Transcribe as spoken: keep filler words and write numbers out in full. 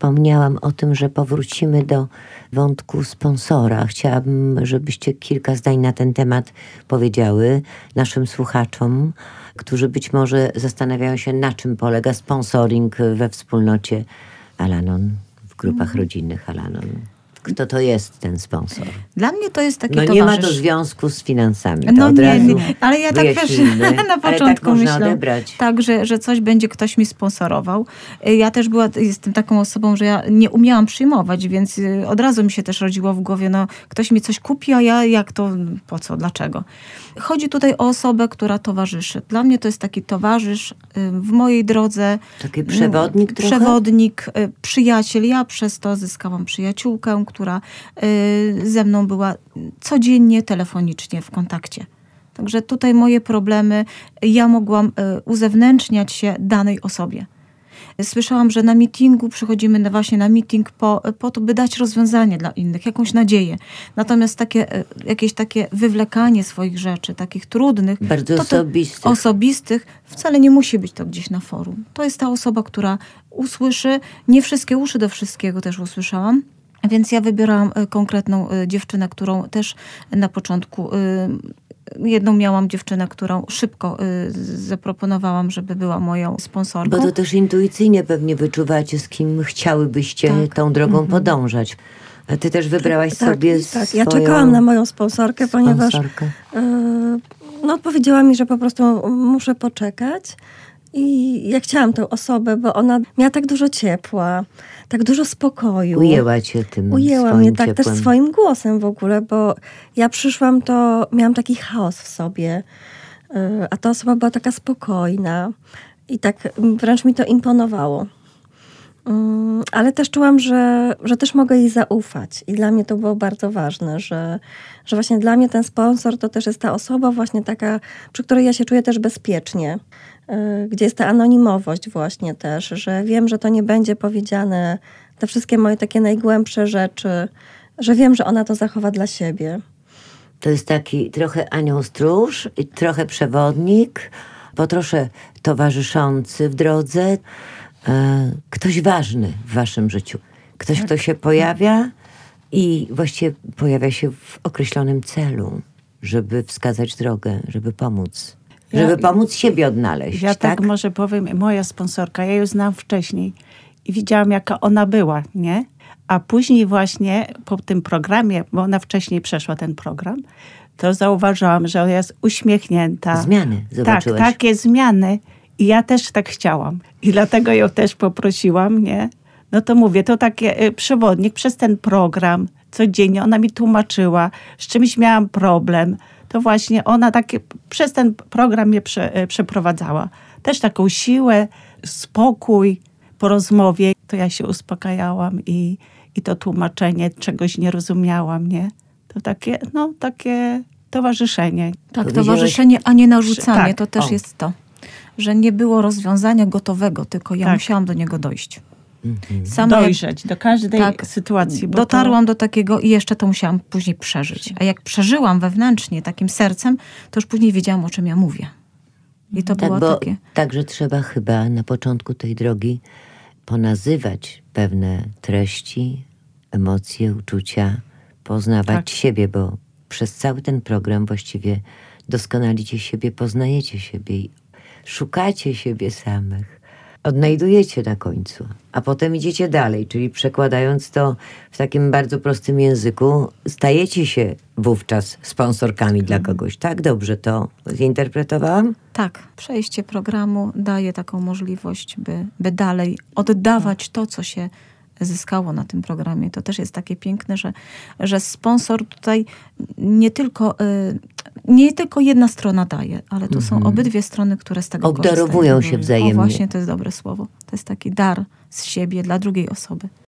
wspomniałam o tym, że powrócimy do wątku sponsora. Chciałabym, żebyście kilka zdań na ten temat powiedziały naszym słuchaczom, którzy być może zastanawiają się, na czym polega sponsoring we wspólnocie Al-Anon, w grupach mhm. rodzinnych Al-Anon. Kto to jest ten sponsor? Dla mnie to jest taki no towarzysz. No nie ma to związku z finansami. To no od nie, razu nie, ale ja tak wiesz, na początku tak myślałam, tak, że, że coś będzie ktoś mi sponsorował. Ja też była, jestem taką osobą, że ja nie umiałam przyjmować, więc od razu mi się też rodziło w głowie, no ktoś mi coś kupi, a ja jak to, po co, dlaczego? Chodzi tutaj o osobę, która towarzyszy. Dla mnie to jest taki towarzysz w mojej drodze. Taki przewodnik trochę? Przewodnik, przyjaciel. Ja przez to zyskałam przyjaciółkę, która ze mną była codziennie, telefonicznie w kontakcie. Także tutaj moje problemy, ja mogłam uzewnętrzniać się danej osobie. Słyszałam, że na meetingu przychodzimy na właśnie na meeting po, po to, by dać rozwiązanie dla innych, jakąś nadzieję. Natomiast takie, jakieś takie wywlekanie swoich rzeczy, takich trudnych, bardzo to osobistych. To, osobistych, wcale nie musi być to gdzieś na forum. To jest ta osoba, która usłyszy, nie wszystkie uszy do wszystkiego też usłyszałam. Więc ja wybierałam konkretną dziewczynę, którą też na początku, jedną miałam dziewczynę, którą szybko zaproponowałam, żeby była moją sponsorką. Bo to też intuicyjnie pewnie wyczuwacie, z kim chciałybyście tak. tą drogą mm-hmm. podążać. A ty też wybrałaś tak, sobie tak, tak. swoją Ja czekałam na moją sponsorkę, ponieważ sponsorkę. Yy, no, powiedziała mi, że po prostu muszę poczekać. I ja chciałam tę osobę, bo ona miała tak dużo ciepła, tak dużo spokoju. Ujęła cię tym Ujęła swoim mnie tak ciepłem. też swoim głosem w ogóle, bo ja przyszłam, to miałam taki chaos w sobie, a ta osoba była taka spokojna i tak wręcz mi to imponowało. Ale też czułam, że, że też mogę jej zaufać i dla mnie to było bardzo ważne, że, że właśnie dla mnie ten sponsor to też jest ta osoba właśnie taka, przy której ja się czuję też bezpiecznie, gdzie jest ta anonimowość właśnie też, że wiem, że to nie będzie powiedziane, te wszystkie moje takie najgłębsze rzeczy, że wiem, że ona to zachowa dla siebie. To jest taki trochę anioł stróż i trochę przewodnik, po trosze towarzyszący w drodze. Ktoś ważny w waszym życiu. Ktoś, tak. kto się pojawia i właściwie pojawia się w określonym celu, żeby wskazać drogę, żeby pomóc. Ja, żeby pomóc siebie odnaleźć. Ja tak? tak może powiem, moja sponsorka, ja ją znam wcześniej i widziałam, jaka ona była, nie? A później właśnie po tym programie, bo ona wcześniej przeszła ten program, to zauważyłam, że ona jest uśmiechnięta. Zmiany zobaczyłaś. Tak, takie zmiany. I ja też tak chciałam. I dlatego ją też poprosiłam, nie? No to mówię, to taki przewodnik przez ten program. Codziennie ona mi tłumaczyła, z czymś miałam problem. To właśnie ona takie, przez ten program mnie prze, przeprowadzała. Też taką siłę, spokój po rozmowie. To ja się uspokajałam i, i to tłumaczenie, czegoś nie rozumiałam, nie? To takie, no takie towarzyszenie. Tak, towarzyszenie, a nie narzucanie. Tak. To też O. jest to. Że nie było rozwiązania gotowego, tylko ja tak. musiałam do niego dojść. Mhm. Sama Dojrzeć jak, do każdej tak, sytuacji. Bo dotarłam to... do takiego i jeszcze to musiałam później przeżyć. A jak przeżyłam wewnętrznie takim sercem, to już później wiedziałam, o czym ja mówię. I to tak, było bo takie... Także trzeba chyba na początku tej drogi ponazywać pewne treści, emocje, uczucia, poznawać tak. siebie, bo przez cały ten program właściwie doskonalicie siebie, poznajecie siebie i szukacie siebie samych, odnajdujecie na końcu, a potem idziecie dalej, czyli przekładając to w takim bardzo prostym języku, stajecie się wówczas sponsorkami dla kogoś. Tak? Dobrze to zinterpretowałam? Tak. Przejście programu daje taką możliwość, by, by dalej oddawać to, co się zyskało na tym programie. To też jest takie piękne, że, że sponsor tutaj nie tylko, nie tylko jedna strona daje, ale tu mm-hmm. są obydwie strony, które z tego obdarowują korzystają. się wzajemnie. O właśnie, to jest dobre słowo. To jest taki dar z siebie dla drugiej osoby.